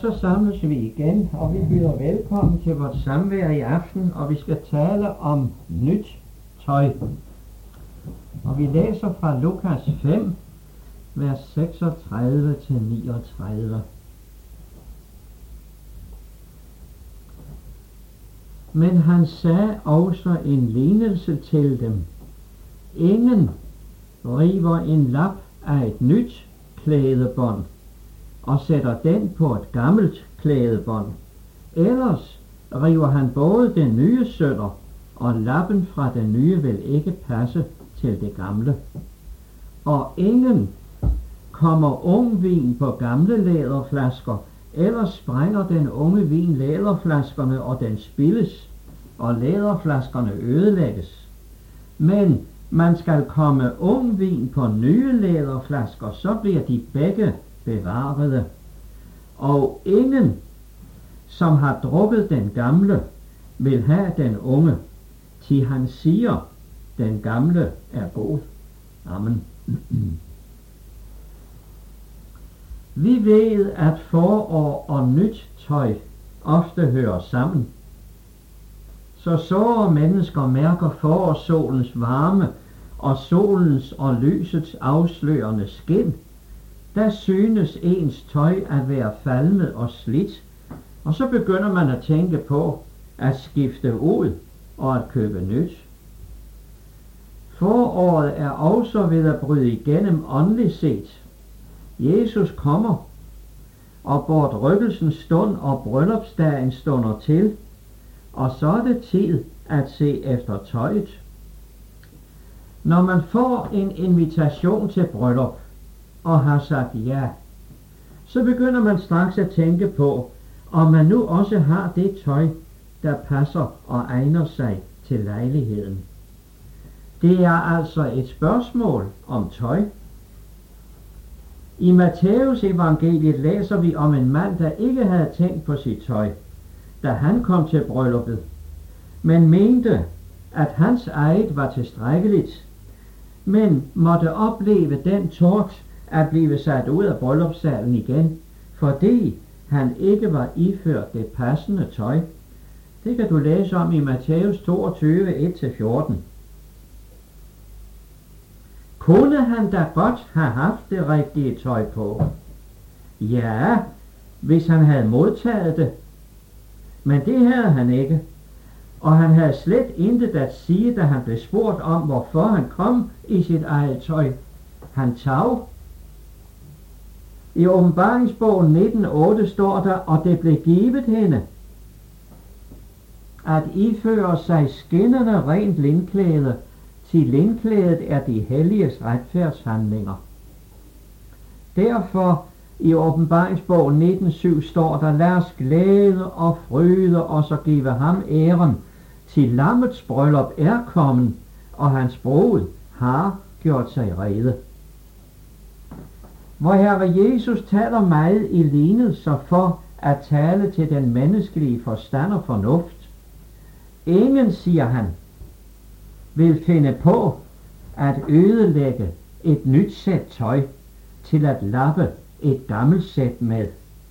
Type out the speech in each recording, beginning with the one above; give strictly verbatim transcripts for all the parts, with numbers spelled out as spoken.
Så samles vi igen, og vi byder velkommen til vores samvær i aften, og vi skal tale om nyt tøj. Og vi læser fra Lukas fem, vers seksogtredive til niogtredive. Men han sagde også en lignelse til dem. Ingen river en lap af et nyt klædebånd og sætter den på et gammelt klædebånd. Ellers river han både det nye sønder, og lappen fra det nye vil ikke passe til det gamle. Og ingen kommer ung vin på gamle læderflasker, ellers sprænger den unge vin læderflaskerne, og den spildes, og læderflaskerne ødelægges. Men man skal komme ung vin på nye læderflasker, så bliver de begge bevarede. Og ingen, som har drukket den gamle, vil have den unge, til han siger, den gamle er god. Amen. Vi ved, at forår og nyt tøj ofte hører sammen. Så såre mennesker mærker forårssolens varme og solens og lysets afslørende skin. Der synes ens tøj at være falmet og slidt, og så begynder man at tænke på at skifte ud og at købe nyt. Foråret er også ved at bryde igennem åndeligt set. Jesus kommer, og bortrykkelsens stund og bryllupsdagen stunder til, og så er det tid at se efter tøjet. Når man får en invitation til bryllup og har sagt ja, så begynder man straks at tænke på, om man nu også har det tøj, der passer og egner sig til lejligheden. Det er altså et spørgsmål om tøj. I Matthæus evangeliet læser vi om en mand, der ikke havde tænkt på sit tøj, da han kom til brylluppet, men mente, at hans eget var tilstrækkeligt, men måtte opleve den tort at blive sat ud af bryllupssalen igen, fordi han ikke var iført det passende tøj. Det kan du læse om i Matthæus toogtyve, et til fjorten. Kunne han da godt have haft det rigtige tøj på? Ja, hvis han havde modtaget det. Men det havde han ikke. Og han havde slet intet at sige, da han blev spurgt om, hvorfor han kom i sit eget tøj. Han tav. I Åbenbaringsbogen nitten otte står der, og det blev givet hende at iføre sig skinnende rent lindklæde, til lindklædet er de helliges retfærdshandlinger. Derfor i Åbenbaringsbogen nitten syv står der, lad os glæde og fryde og så give ham æren, til lammets bryllup er kommet, og hans brud har gjort sig rede. Hvor Herre Jesus taler meget i lignelser for at tale til den menneskelige forstand og fornuft. Ingen, siger han, vil finde på at ødelægge et nyt sæt tøj til at lappe et gammelt sæt med.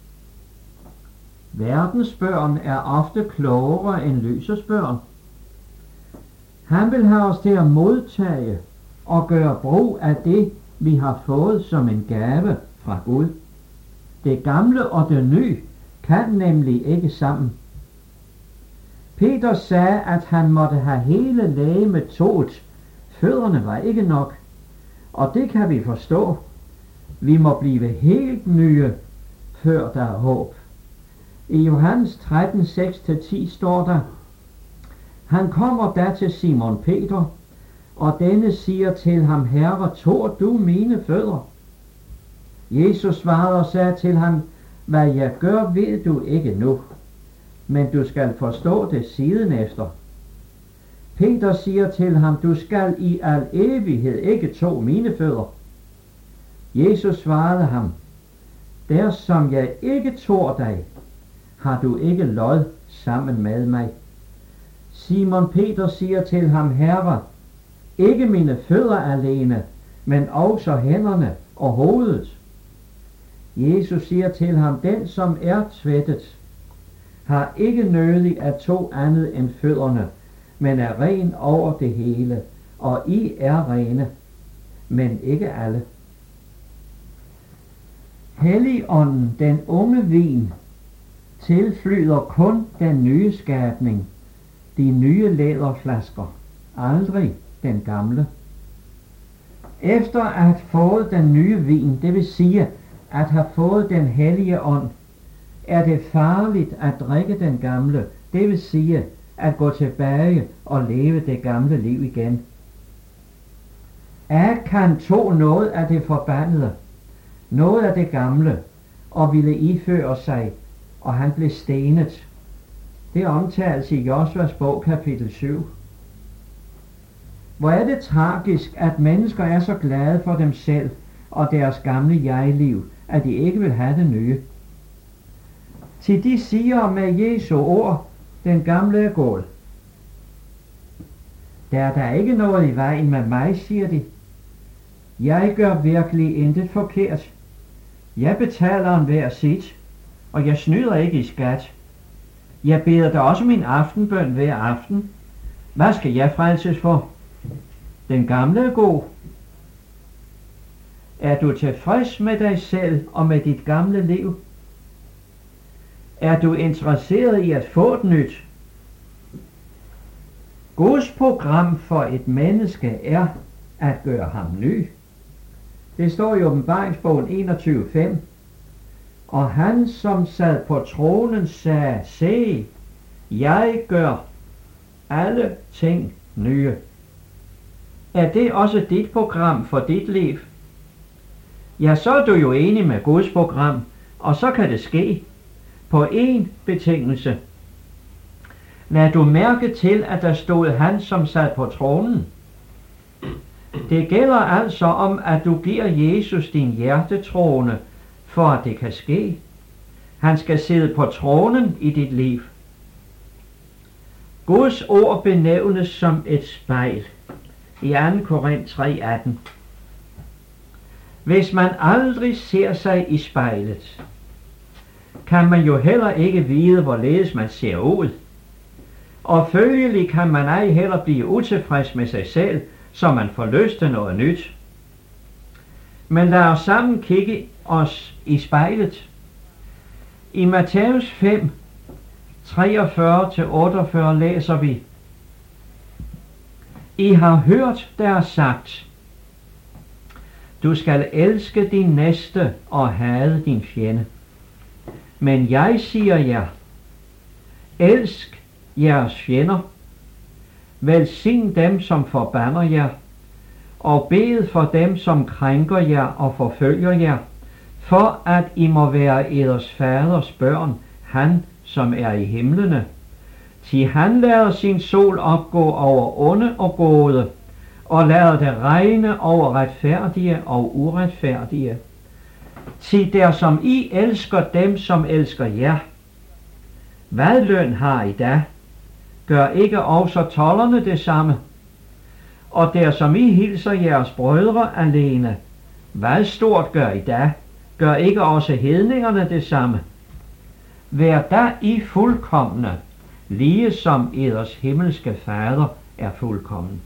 Verdens børn er ofte klogere end lysets børn. Han vil have os til at modtage og gøre brug af det, vi har fået som en gave fra Gud. Det gamle og det nye kan nemlig ikke sammen. Peter sagde, at han måtte have hele legemet toet. Fødderne var ikke nok, og det kan vi forstå. Vi må blive helt nye, før der er håb. I Johannes tretten, seks til ti står der, han kommer da til Simon Peter, og denne siger til ham, Herre, tår du mine fødder? Jesus svarede og sagde til ham, hvad jeg gør, ved du ikke nu, men du skal forstå det siden efter. Peter siger til ham, du skal i al evighed ikke tå mine fødder. Jesus svarede ham, der som jeg ikke tår dig, har du ikke lod sammen med mig. Simon Peter siger til ham, Herre, ikke mine fødder alene, men også hænderne og hovedet. Jesus siger til ham, den som er tvættet, har ikke nødig at to andet end fødderne, men er ren over det hele, og I er rene, men ikke alle. Helligånden, den unge vin, tilflyder kun den nye skabning, de nye læderflasker, aldrig den gamle. Efter at have fået den nye vin, det vil sige at have fået den hellige ånd, er det farligt at drikke den gamle, det vil sige at gå tilbage og leve det gamle liv igen. Akan tog noget af det forbandede, noget af det gamle, og ville iføre sig, og han blev stenet. Det omtales i Joshuas bog kapitel syv. Hvor er det tragisk, at mennesker er så glade for dem selv og deres gamle jeg-liv, at de ikke vil have det nye. Til de siger med Jesu ord, den gamle er gået. Der er der ikke noget i vejen med mig, siger de. Jeg gør virkelig intet forkert. Jeg betaler en hver sit, og jeg snyder ikke i skat. Jeg beder da også min aftenbøn hver aften. Hvad skal jeg frelses for? Den gamle er god. Er du tilfreds med dig selv og med dit gamle liv? Er du interesseret i at få et nyt? Guds program for et menneske er at gøre ham ny. Det står i Åbenbaringsbogen enogtyve fem. Og han som sad på tronen sagde, se, jeg gør alle ting nye. Er det også dit program for dit liv? Ja, så er du jo enig med Guds program, og så kan det ske på én betingelse. Lad du mærke til, at der stod han som sad på tronen. Det gælder altså om, at du giver Jesus din hjertetrone, for at det kan ske. Han skal sidde på tronen i dit liv. Guds ord benævnes som et spejl i anden Korinth tre atten. Hvis man aldrig ser sig i spejlet, kan man jo heller ikke vide, hvorledes man ser ud. Og følgelig kan man ej heller blive utilfreds med sig selv, så man får lyst til noget nyt. Men lad os sammen kigge os i spejlet. I Matthæus fem, treogfyrre til otteogfyrre læser vi: I har hørt, der er sagt, du skal elske din næste og hade din fjende. Men jeg siger jer, elsk jeres fjender, velsign dem, som forbander jer, og bed for dem, som krænker jer og forfølger jer, for at I må være eders faders børn, han som er i himlene. Til han lader sin sol opgå over onde og gode, og lader det regne over retfærdige og uretfærdige. Til der som I elsker dem, som elsker jer. Hvad løn har I da? Gør ikke også tolderne det samme? Og der som I hilser jeres brødre alene, hvad stort gør I da? Gør ikke også hedningerne det samme? Vær da I fuldkomne, lige som eders himmelske fader er fuldkommen.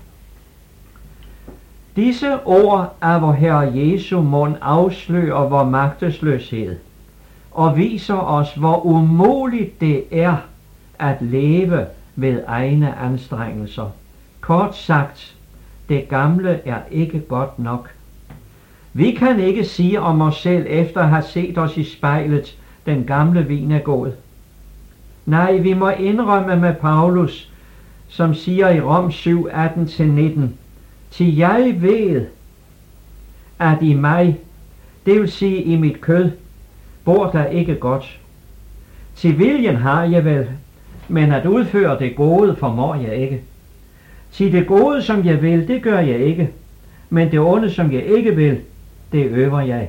Disse ord af vor Herre Jesu mund afslører vor magtesløshed og viser os, hvor umuligt det er at leve ved egne anstrengelser. Kort sagt, det gamle er ikke godt nok. Vi kan ikke sige om os selv efter at have set os i spejlet, den gamle vin er god. Nej, vi må indrømme med Paulus, som siger i Rom syv atten til nitten, til jeg ved, at i mig, det vil sige i mit kød, bor der ikke godt. Til viljen har jeg vel, men at udføre det gode formår jeg ikke. Til det gode, som jeg vil, det gør jeg ikke, men det onde, som jeg ikke vil, det øver jeg.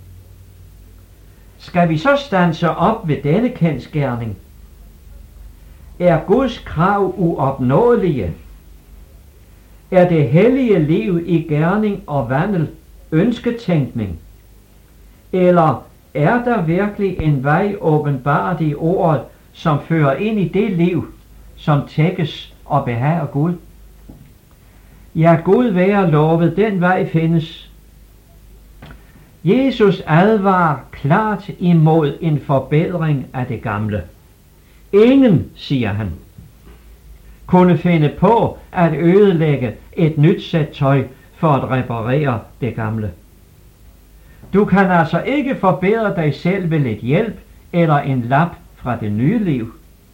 Skal vi så standse op ved denne kendsgerning? Er Guds krav uopnåelige? Er det hellige liv i gerning og vandel ønsketænkning? Eller er der virkelig en vej åbenbart i ordet, som fører ind i det liv, som tækkes og behager Gud? Ja, Gud være lovet, den vej findes. Jesus advarer klart imod en forbedring af det gamle. Ingen, siger han, kunne finde på at ødelægge et nyt sæt tøj for at reparere det gamle. Du kan altså ikke forbedre dig selv ved lidt hjælp eller en lap fra det nye liv.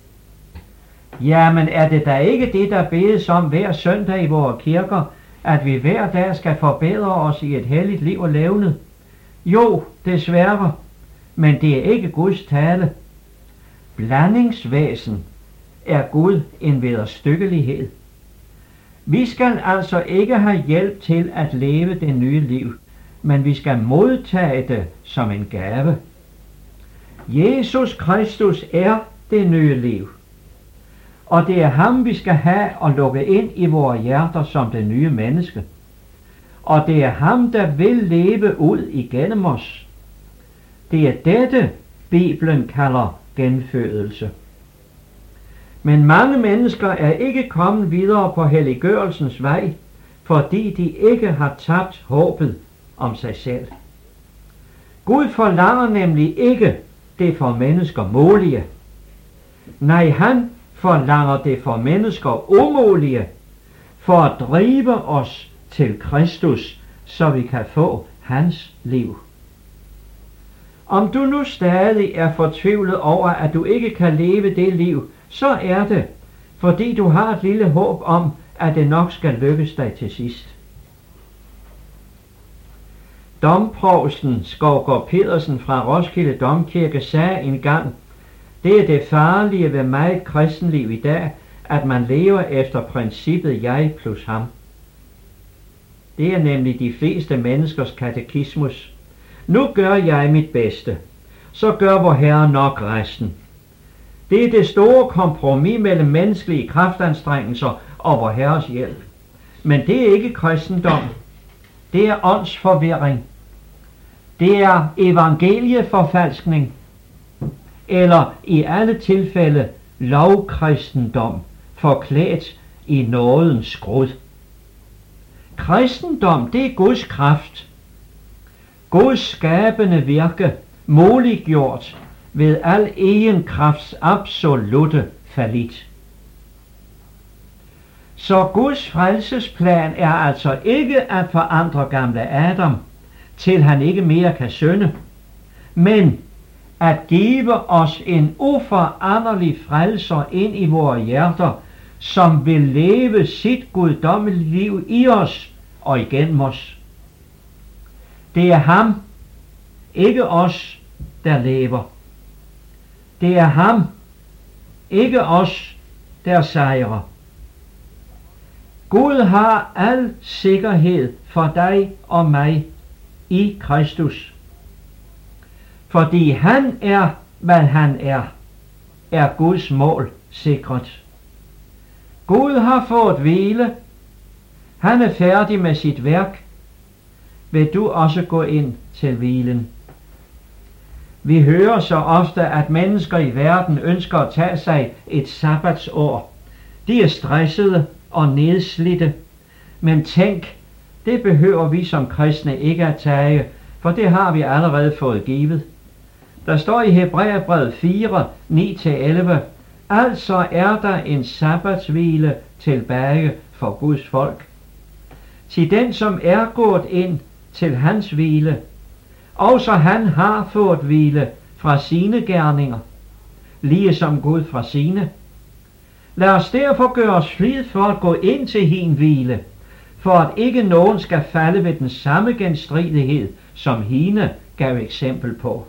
Jamen er det da ikke det, der bedes om hver søndag i vores kirker, at vi hver dag skal forbedre os i et helligt liv og levned? Jo, desværre, men det er ikke Guds tale. Blandingsvæsen er Gud en vederstykkelighed. Vi skal altså ikke have hjælp til at leve det nye liv, men vi skal modtage det som en gave. Jesus Kristus er det nye liv, og det er ham, vi skal have og lukke ind i vores hjerter som det nye menneske. Og det er ham, der vil leve ud igennem os. Det er dette, Bibelen kalder genfødelse. Men mange mennesker er ikke kommet videre på helliggørelsens vej, fordi de ikke har tabt håbet om sig selv. Gud forlanger nemlig ikke det for mennesker mulige. Nej, han forlanger det for mennesker umulige, for at drive os til Kristus, så vi kan få hans liv. Om du nu stadig er fortvivlet over, at du ikke kan leve det liv, så er det, fordi du har et lille håb om, at det nok skal lykkes dig til sidst. Domprovsten Skovgaard Pedersen fra Roskilde Domkirke sagde engang, det er det farlige ved meget kristenliv i dag, at man lever efter princippet jeg plus ham. Det er nemlig de fleste menneskers katekismus. Nu gør jeg mit bedste, så gør vor Herre nok resten. Det er det store kompromis mellem menneskelige kraftanstrengelser og vor Herres hjælp. Men det er ikke kristendom. Det er åndsforvirring. Det er evangelieforfalskning. Eller i alle tilfælde lovkristendom, forklædt i nådens skrud. Kristendom, det er Guds kraft. Guds skabende virke, muliggjort ved al egen krafts absolute fallit. Så Guds frelsesplan er altså ikke at forandre gamle Adam, til han ikke mere kan synde, men at give os en uforanderlig frelser ind i vores hjerter, som vil leve sit guddommelige liv i os og igennem os. Det er ham, ikke os, der lever. Det er ham, ikke os, der sejrer. Gud har al sikkerhed for dig og mig i Kristus. Fordi han er, hvad han er, er Guds mål sikret. Gud har fået hvile. Han er færdig med sit værk. Vil du også gå ind til hvilen? Vi hører så ofte, at mennesker i verden ønsker at tage sig et sabbatsår. De er stressede og nedslidte. Men tænk, det behøver vi som kristne ikke at tage, for det har vi allerede fået givet. Der står i Hebræerbrevet fire, ni til elleve, altså er der en sabbatshvile tilbage for Guds folk. Til den, som er gået ind til hans hvile, også han har fået hvile fra sine gerninger, lige som Gud fra sine. Lad os derfor gøre os flid for at gå ind til hin hvile, for at ikke nogen skal falde ved den samme genstridighed, som hine gav eksempel på.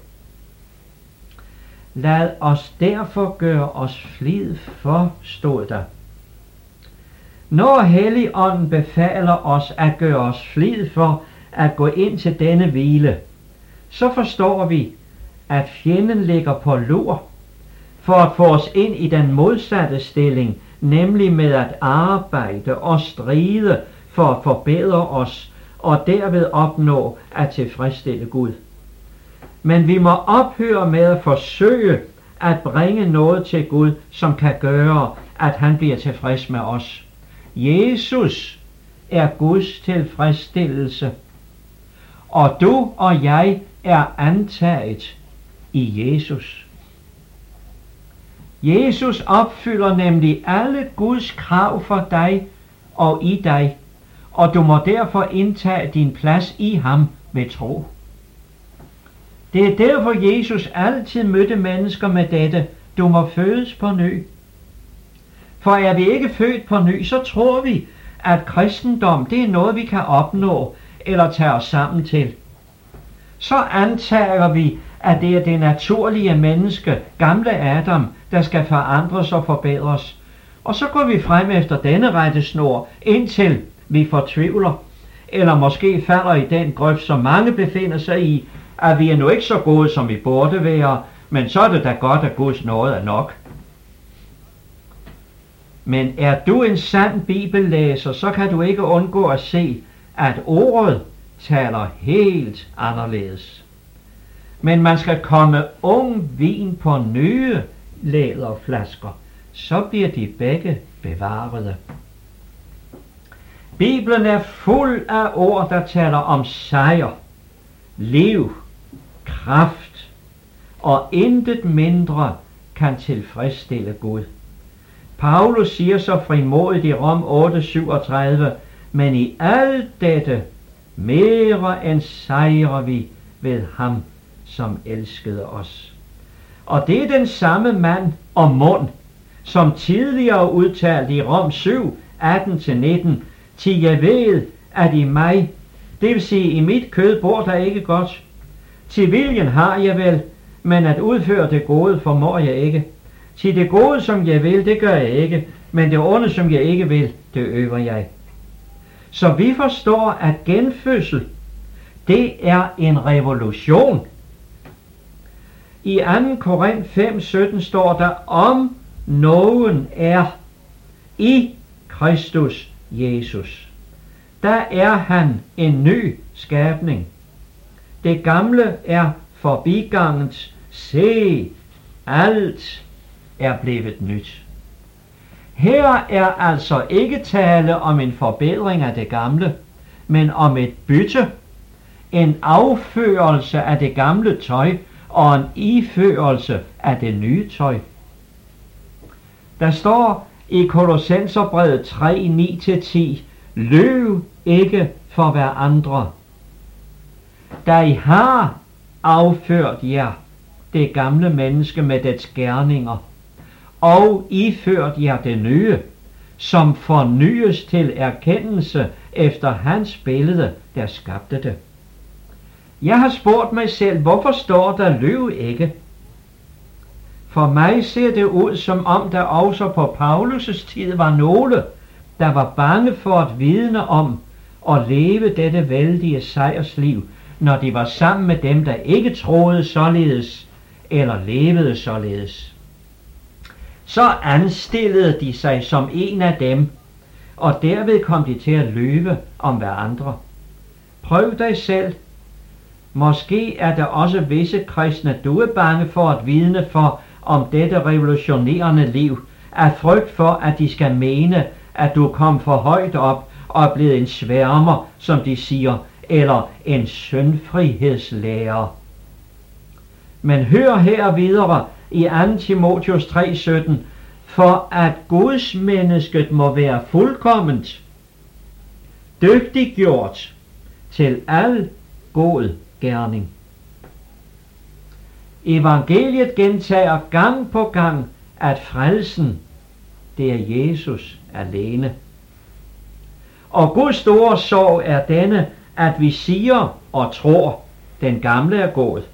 Lad os derfor gøre os flid for, stod der. Når Helligånden befaler os at gøre os flid for at gå ind til denne hvile, så forstår vi, at fjenden ligger på lur for at få os ind i den modsatte stilling, nemlig med at arbejde og stride for at forbedre os og derved opnå at tilfredsstille Gud. Men vi må ophøre med at forsøge at bringe noget til Gud, som kan gøre, at han bliver tilfreds med os. Jesus er Guds tilfredsstillelse, og du og jeg er antaget i Jesus. Jesus opfylder nemlig alle Guds krav for dig og i dig, og du må derfor indtage din plads i ham ved tro. Det er derfor Jesus altid mødte mennesker med dette: du må fødes på ny. For er vi ikke født på ny, så tror vi, at kristendom det er noget, vi kan opnå eller tage os sammen til. Så antager vi, at det er det naturlige menneske, gamle Adam, der skal forandres og forbedres. Og så går vi frem efter denne rettesnor, indtil vi fortvivler, eller måske falder i den grøft, som mange befinder sig i, at vi er nu ikke så gode, som vi burde være, men så er det da godt, at Guds nåde er nok. Men er du en sand bibellæser, så kan du ikke undgå at se, at ordet taler helt anderledes. Men man skal komme ung vin på nye læderflasker, så bliver de begge bevarede. Bibelen er fuld af ord, der taler om sejr, liv, kraft, og intet mindre kan tilfredsstille Gud. Paulus siger så frimodigt i Rom otte syvogtredive, men i alt dette mere end sejrer vi ved ham, som elskede os. Og det er den samme mand og mund, som tidligere udtalte i Rom syv, atten til nitten, til jeg ved, at i mig, det vil sige i mit kød, bor der ikke godt. Til viljen har jeg vel, men at udføre det gode formår jeg ikke. Til det gode, som jeg vil, det gør jeg ikke, men det onde, som jeg ikke vil, det øver jeg. Så vi forstår, at genfødsel, det er en revolution. I anden Korinth fem sytten står der, om nogen er i Kristus Jesus, der er han en ny skabning. Det gamle er forbiganget. Se, alt er blevet nyt. Her er altså ikke tale om en forbedring af det gamle, men om et bytte, en afførelse af det gamle tøj og en iførelse af det nye tøj. Der står i Kolossenserbrevet tre ni til ti, løv ikke for hverandre, da I har afført jer det gamle menneske med dets gerninger, og iført jer det nye, som fornyes til erkendelse efter hans billede, der skabte det. Jeg har spurgt mig selv, hvorfor står der løv ikke? For mig ser det ud, som om der også på Paulus' tid var nogle, der var bange for at vidne om og leve dette vældige sejrsliv, når de var sammen med dem, der ikke troede således eller levede således. Så anstillede de sig som en af dem, og derved kom de til at løbe om hverandre. Prøv dig selv. Måske er der også visse kristne, du er bange for at vidne for om dette revolutionerende liv, af frygt for, at de skal mene, at du kom for højt op og er blevet en sværmer, som de siger, eller en syndfrihedslærer. Men hør her videre i anden Timotheus tre sytten, for at Guds mennesket må være fuldkomment, dygtiggjort til al god gerning. Evangeliet gentager gang på gang, at frelsen, det er Jesus alene. Og Guds store sorg er denne, at vi siger og tror, den gamle er gået.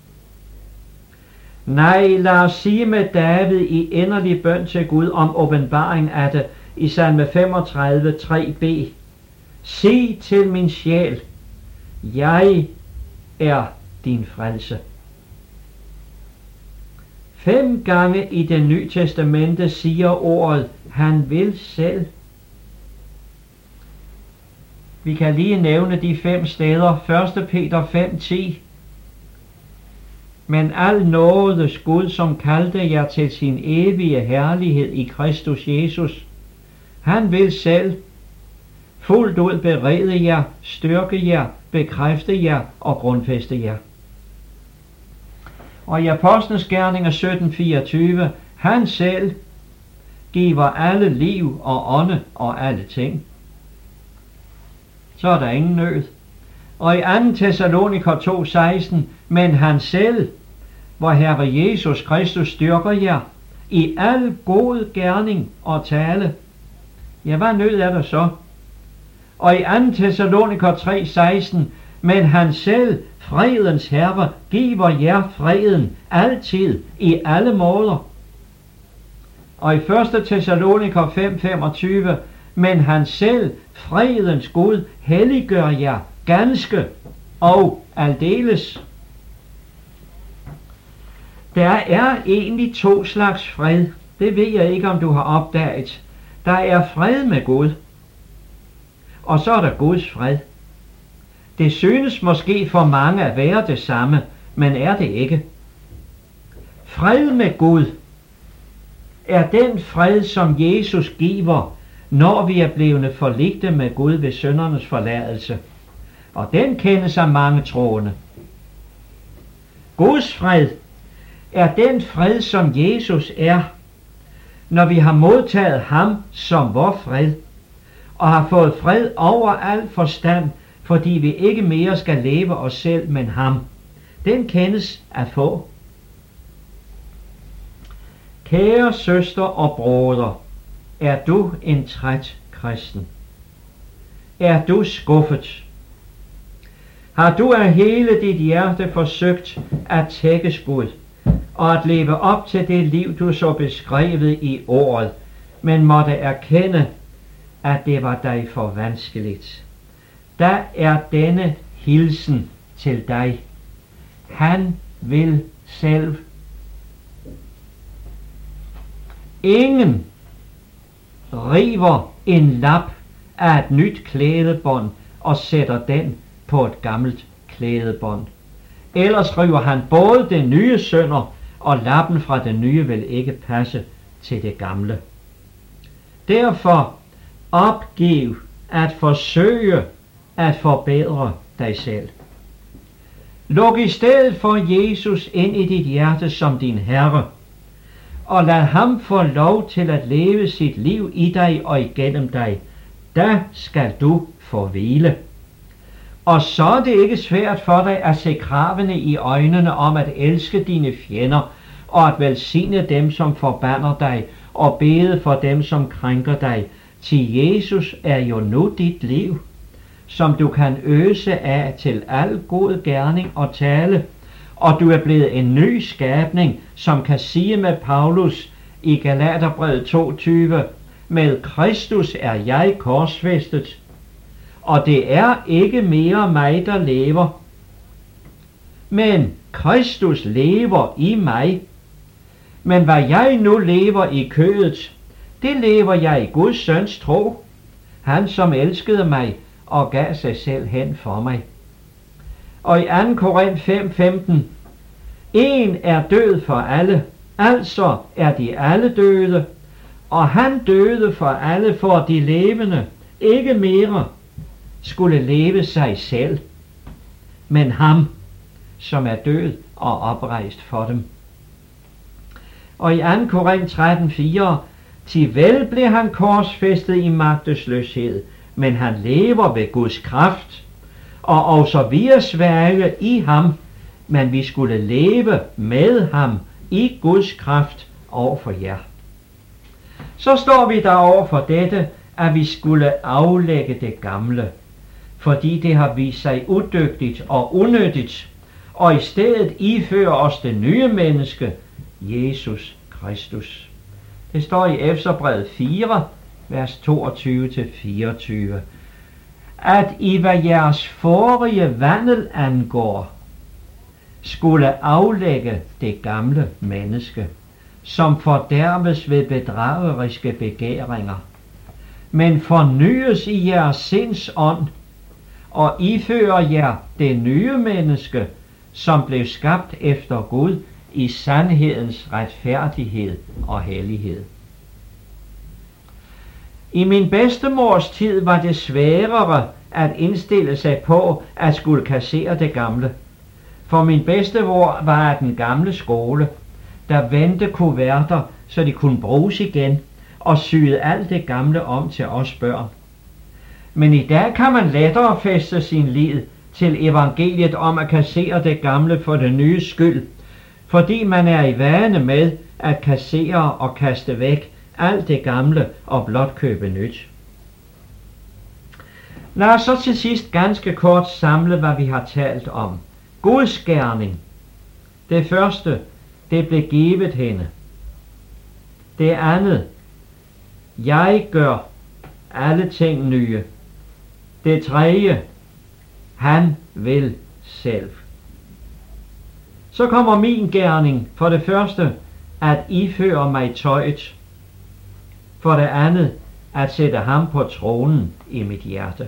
Nej, lad os sige med David i inderlig bøn til Gud om åbenbaring af det i salme femogtredive tre b. Sig til min sjæl, jeg er din frelse. Fem gange i det Nye Testamente siger ordet, han vil selv. Vi kan lige nævne de fem steder. første Peter fem ti. Men al nådes Gud, som kaldte jer til sin evige herlighed i Kristus Jesus, han vil selv fuldt ud berede jer, styrke jer, bekræfte jer og grundfæste jer. Og i Apostlenes Gerninger sytten fireogtyve, han selv giver alle liv og ånde og alle ting. Så er der ingen nød. Og i anden Thessaloniker to seksten, men han selv, hvor Herre Jesus Kristus styrker jer i al god gerning og tale. Ja, hvad nød er der så? Og i anden Thessaloniker tre seksten, men han selv, fredens Herre, giver jer freden altid i alle måder. Og i første Thessaloniker fem femogtyve, men han selv, fredens Gud, helliggør jer ganske og aldeles. Der er egentlig to slags fred. Det ved jeg ikke, om du har opdaget. Der er fred med Gud, og så er der Guds fred. Det synes måske for mange at være det samme, men er det ikke. Fred med Gud er den fred, som Jesus giver, når vi er blevet forligte med Gud ved syndernes forladelse. Og den kendes af mange troende. Guds fred er den fred, som Jesus er, når vi har modtaget ham som vor fred, og har fået fred over al forstand, fordi vi ikke mere skal leve os selv, men ham. Den kendes af få. Kære søster og broder, er du en træt kristen? Er du skuffet? Har du af hele dit hjerte forsøgt at tækkes Gud, og at leve op til det liv, du så beskrevet i ordet, men måtte erkende, at det var dig for vanskeligt? Der er denne hilsen til dig. Han vil selv. Ingen river en lap af et nyt klædebånd og sætter den på et gammelt klædebånd. Ellers river han både det nye sønder, og lappen fra det nye vil ikke passe til det gamle. Derfor opgiv at forsøge at forbedre dig selv. Luk i stedet for Jesus ind i dit hjerte som din Herre, og lad ham få lov til at leve sit liv i dig og igennem dig. Da skal du få hvile. Og så er det ikke svært for dig at se kravene i øjnene om at elske dine fjender, og at velsigne dem, som forbander dig, og bede for dem, som krænker dig. Til Jesus er jo nu dit liv, som du kan øse af til al god gerning og tale, og du er blevet en ny skabning, som kan sige med Paulus i Galaterbrevet to tyve, med Kristus er jeg korsfæstet, og det er ikke mere mig, der lever, men Kristus lever i mig. Men hvad jeg nu lever i kødet, det lever jeg i Guds søns tro, han som elskede mig og gav sig selv hen for mig. Og i anden Korinther fem femten, en er død for alle, altså er de alle døde, og han døde for alle, for de levende ikke mere skulle leve sig selv, men ham, som er død og oprejst for dem. Og i anden Korinther tretten fire, til vel blev han korsfæstet i magtesløshed, men han lever ved Guds kraft, og også vi er svage i ham, men vi skulle leve med ham i Guds kraft over for jer. Så står vi der over for dette, at vi skulle aflægge det gamle, fordi det har vist sig udygtigt og unyttigt, og i stedet iføre os det nye menneske, Jesus Kristus. Det står i Efeserbrevet fire, vers toogtyve til fireogtyve, at i hvad jeres forrige vandel angår, skulle aflægge det gamle menneske, som forderves ved bedrageriske begæringer, men fornyes i jeres sinds ånd, og ifører jer det nye menneske, som blev skabt efter Gud i sandhedens retfærdighed og hellighed. I min bedstemors tid var det sværere at indstille sig på at skulle kassere det gamle. For min bedstemor var af den gamle skole, der vendte kuverter, så de kunne bruges igen, og syede alt det gamle om til os børn. Men i dag kan man lettere fæste sin lid til evangeliet om at kassere det gamle for det nye skyld, fordi man er i vane med at kassere og kaste væk alt det gamle og blot købe nyt. Lad os så til sidst ganske kort samle, hvad vi har talt om. Guds gerning. Det første, det blev givet hende. Det andet, jeg gør alle ting nye. Det tredje, han vil selv. Så kommer min gerning. For det første, at iføre mig tøjet. For det andet, at sætte ham på tronen i mit hjerte.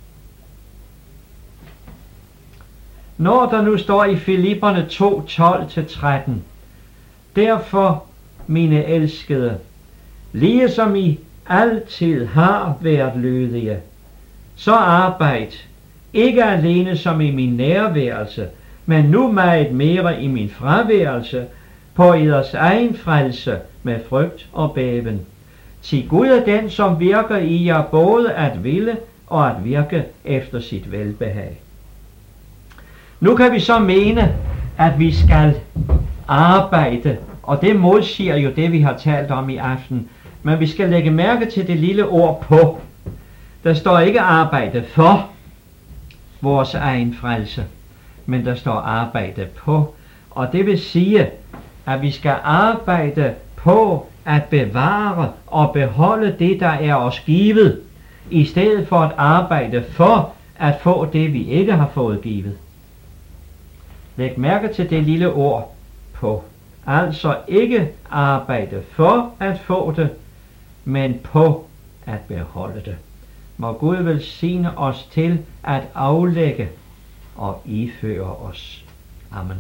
Når der nu står i Filipperne to, tolv til tretten, derfor, mine elskede, lige som I altid har været lydige, så arbejd, ikke alene som i min nærværelse, men nu meget mere i min fraværelse, på eders egen frelse med frygt og bæven. Til Gud er den, som virker i jer både at ville og at virke efter sit velbehag. Nu kan vi så mene, at vi skal arbejde, og det modsiger jo det, vi har talt om i aften. Men vi skal lægge mærke til det lille ord på. Der står ikke arbejde for vores egen frelse, men der står arbejde på. Og det vil sige, at vi skal arbejde på at bevare og beholde det, der er os givet, i stedet for at arbejde for at få det, vi ikke har fået givet. Læg mærke til det lille ord på. Altså ikke arbejde for at få det, men på at beholde det. Må Gud velsigne os til at aflægge og iføre os. Amen.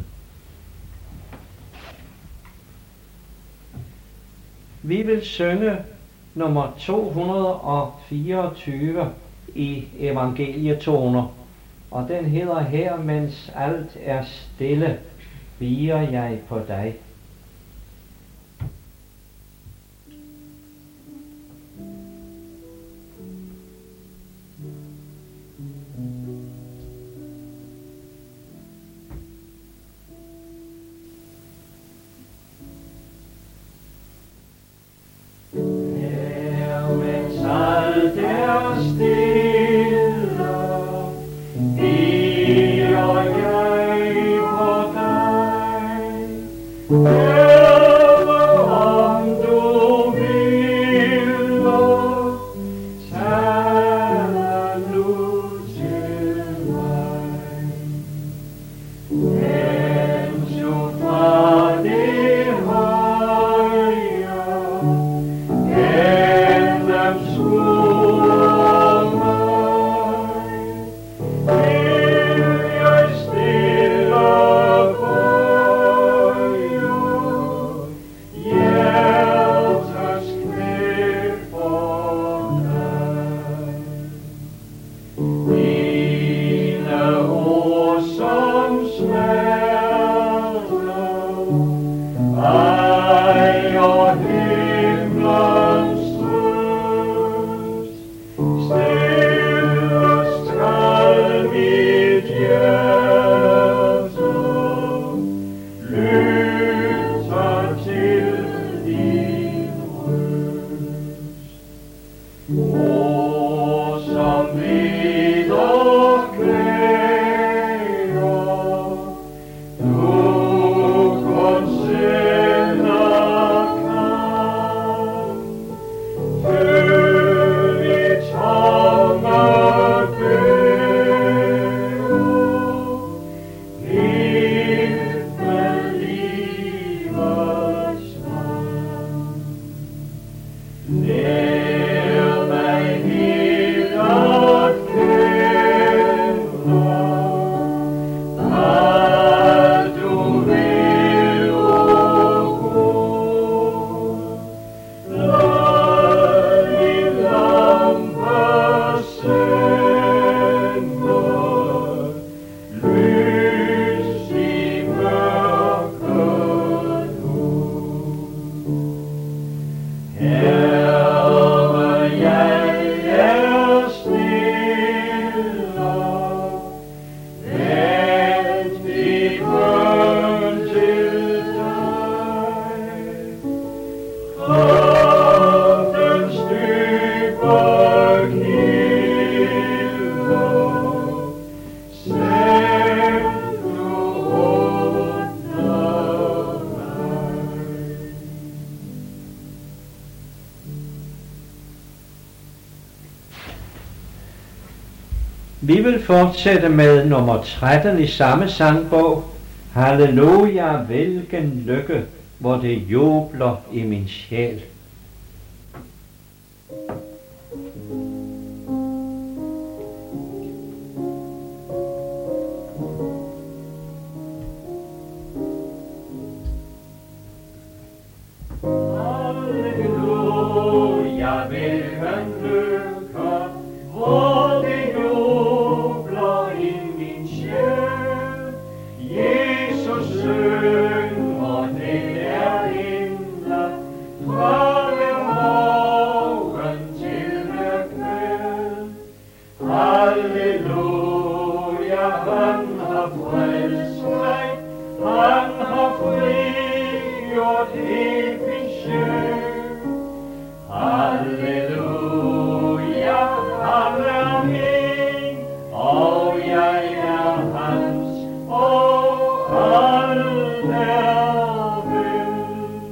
Vi vil synge nummer to hundrede og fireogtyve i evangelietoner, og den hedder her, mens alt er stille, bier jeg på dig. Vi vil fortsætte med nummer tretten i samme sangbog. Halleluja, hvilken lykke, hvor det jubler i min sjæl. Halleluja, hvilken lykke, hvor det jubler i min sjæl. Jesus synger, det er himlen, fra ved morgen til ved kvæld. Halleluja, han har frelst mig, han har frigjort helt min sjæl. Halleluja, han er min, og jeg er hans, og alt er vel.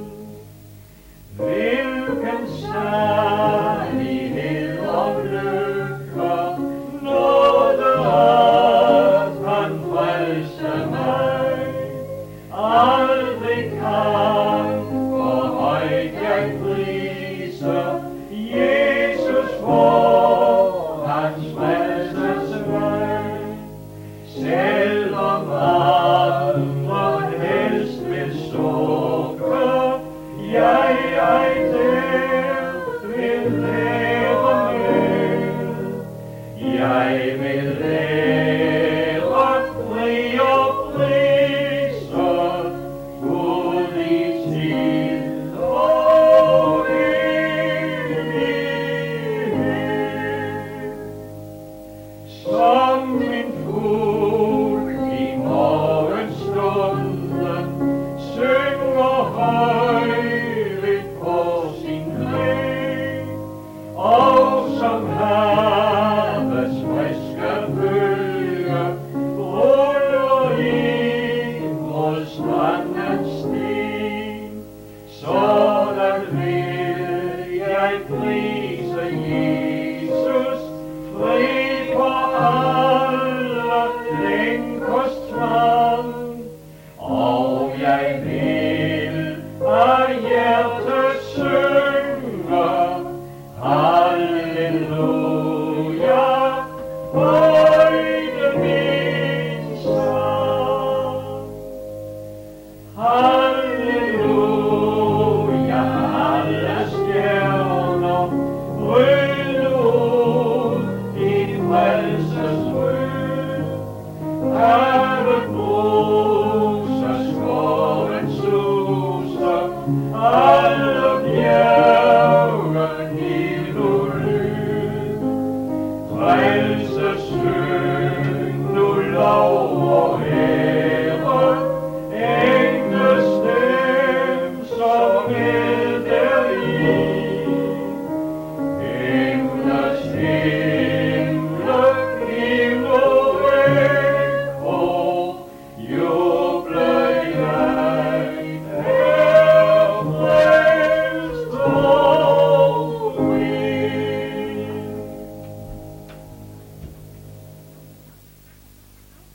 Hvilken særlighed og lykke, nåde at han frelste mig. Aldrig kan for højt jeg prise Jesus for hans frelses vej. Selvom andre helst vil sukke, jeg, jeg der vil lære med. Jeg vil lære fri og prise Gud i tid og evighed. Som en fugl i morgenstunden synger højligt på sin gren, og som havets friske bølge ruller ind mod strandens sten, sådan vil jeg blive